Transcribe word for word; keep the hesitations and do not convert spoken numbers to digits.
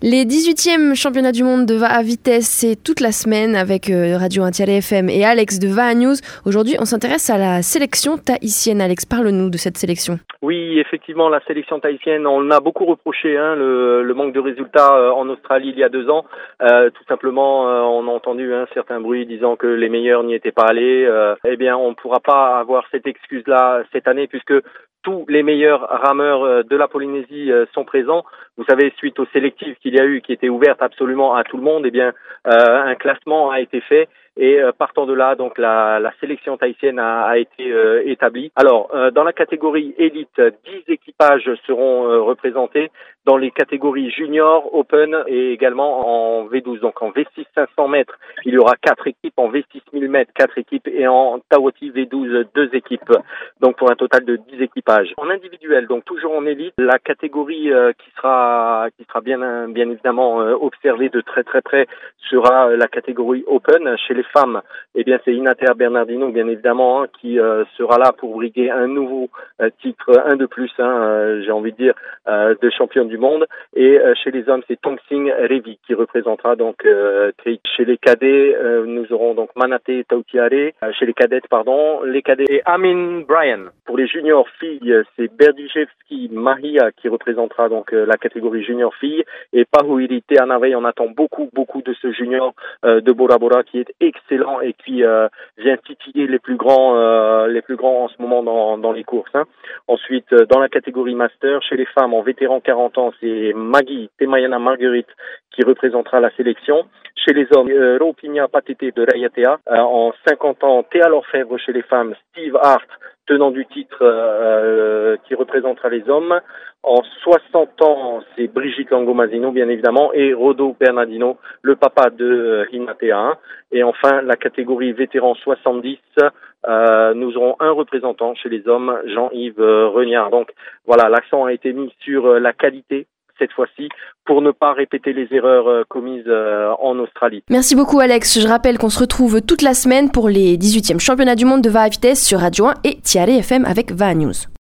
Les dix-huitièmes championnats du monde de V A à vitesse, c'est toute la semaine avec Radio un F M et Alex de V A News. Aujourd'hui, on s'intéresse à la sélection tahitienne. Alex, parle-nous de cette sélection. Oui, effectivement, la sélection tahitienne, on a beaucoup reproché hein, le, le manque de résultats euh, en Australie il y a deux ans. Euh, tout simplement, euh, on a entendu hein, certains bruits disant que les meilleurs n'y étaient pas allés. Euh, eh bien, on ne pourra pas avoir cette excuse-là cette année puisque tous les meilleurs rameurs de la Polynésie sont présents. Vous savez, suite aux sélectives qu'il y a eu, qui étaient ouvertes absolument à tout le monde, eh bien, euh, un classement a été fait. Et euh, partant de là, donc la, la sélection tahitienne a, a été euh, établie. Alors, euh, dans la catégorie élite, dix équipages seront euh, représentés. Dans les catégories junior, open et également en V douze. Donc en V six cinq cents mètres, il y aura quatre équipes. En V six mille mètres, quatre équipes. Et en Tawati V douze, deux équipes. Donc pour un total de dix équipages. En individuel, donc toujours en élite, la catégorie euh, qui sera qui sera bien bien évidemment euh, observée de très très près sera euh, la catégorie open. Chez les femmes, eh bien c'est Inatea Bernardino bien évidemment hein, qui euh, sera là pour briguer un nouveau euh, titre, un de plus, hein, euh, j'ai envie de dire, euh, de championne du monde. Et euh, chez les hommes, c'est Tongsing Revi qui représentera donc euh, chez les cadets, euh, nous aurons donc Manate Tautiare, euh, chez les cadettes pardon, les cadets et Amin Brian. Pour les juniors filles, c'est Berdijevski Mahia qui représentera donc euh, la catégorie junior filles et Pahuiri Teanavei. On attend beaucoup beaucoup de ce junior euh, de Bora Bora qui est excellent et qui euh, vient titiller les plus grands euh, les plus grands en ce moment dans dans les courses. Hein. Ensuite, euh, dans la catégorie master, chez les femmes en vétéran quarante ans, c'est Maggie Temayana Marguerite qui représentera la sélection. Chez les hommes, euh, Ropina Patete de Rayatea. Euh, en cinquante ans, Théa Lorfèvre chez les femmes, Steve Hart, tenant du titre euh, qui représentera les hommes. En soixante ans, c'est Brigitte Langomazino, bien évidemment, et Rodo Bernardino, le papa de Inatea. Hein. Et enfin, la catégorie vétéran soixante-dix, euh, nous aurons un représentant chez les hommes, Jean-Yves Regnard. Donc voilà, l'accent a été mis sur la qualité cette fois-ci, pour ne pas répéter les erreurs euh, commises euh, en Australie. Merci beaucoup Alex, je rappelle qu'on se retrouve toute la semaine pour les dix-huitièmes championnats du monde de V A à vitesse sur Radio un et Tiare F M avec V A News.